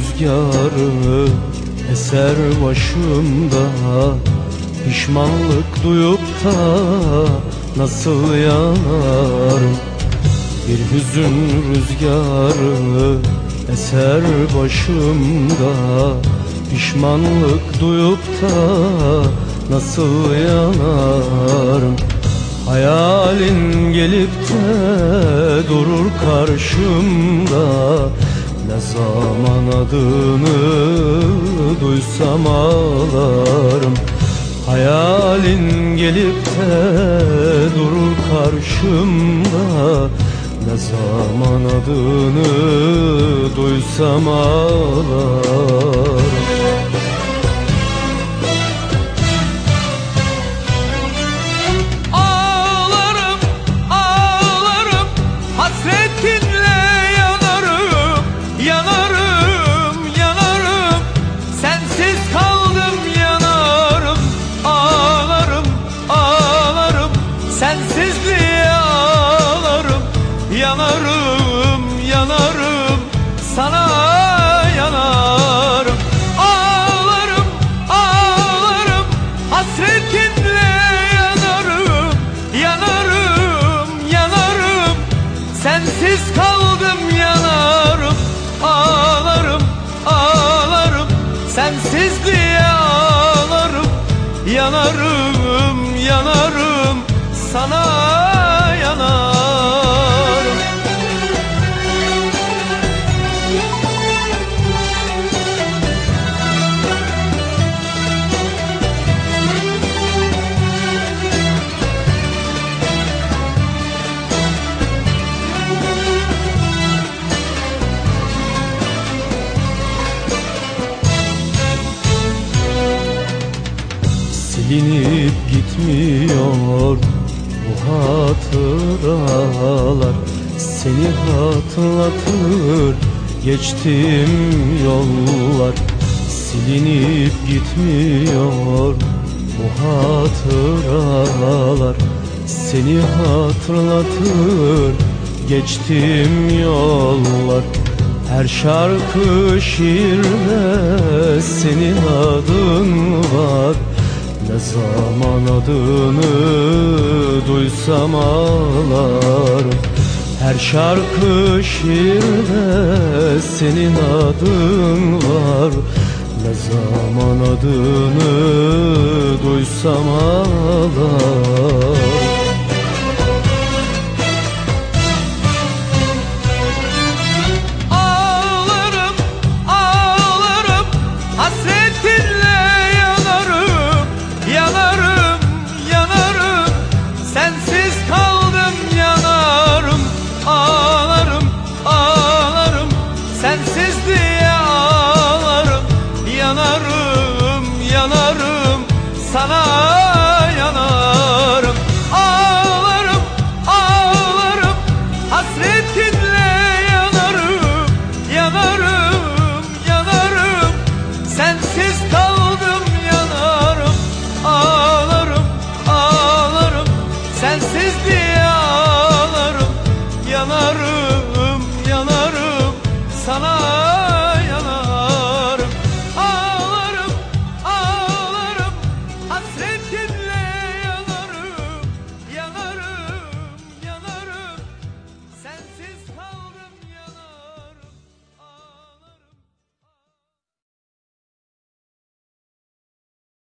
rüzgarı eser başımda, pişmanlık duyup da nasıl yanarım? Bir hüzün rüzgarı eser başımda, pişmanlık duyup da nasıl yanarım? Hayalin gelip de durur karşımda, ne zaman adını duysam ağlarım. Hayalin gelip de durur karşımda, ne zaman adını duysam ağlarım. Ağlarım, ağlarım, hasretinle yanarım, yanarım, yanarım. Sensiz kaldım yanarım, ağlarım, ağlarım. Sensizliğe ağlarım, yanarım, yanarım. Sana yanarım. Ağlarım, ağlarım, hasretinle yanarım, yanarım, yanarım. Sensiz kaldım yanarım, ağlarım, ağlarım. Sensizliğe ağlarım, yanarım, yanarım. Sana yanarım. Silinip gitmiyor bu hatıralar, seni hatırlatır geçtiğim yollar. Silinip gitmiyor bu hatıralar, seni hatırlatır geçtiğim yollar. Her şarkı şiirde senin adın var, ne zaman adını duysam ağlarım. Her şarkı şiirde senin adın var, ne zaman adını duysam ağlarım. Ağlarım, ağlarım, hasretinle yanarım, yanarım, yanarım. Sensiz kaldım yanarım, ağlarım, ağlarım. Sensizliğe ağlarım, yanarım, yanarım. Sana yanarım. Ağlarım, ağlarım, hasretinle yanarım, yanarım, yanarım. Sensiz kaldım yanarım, ağlarım, ağlarım. Sensiz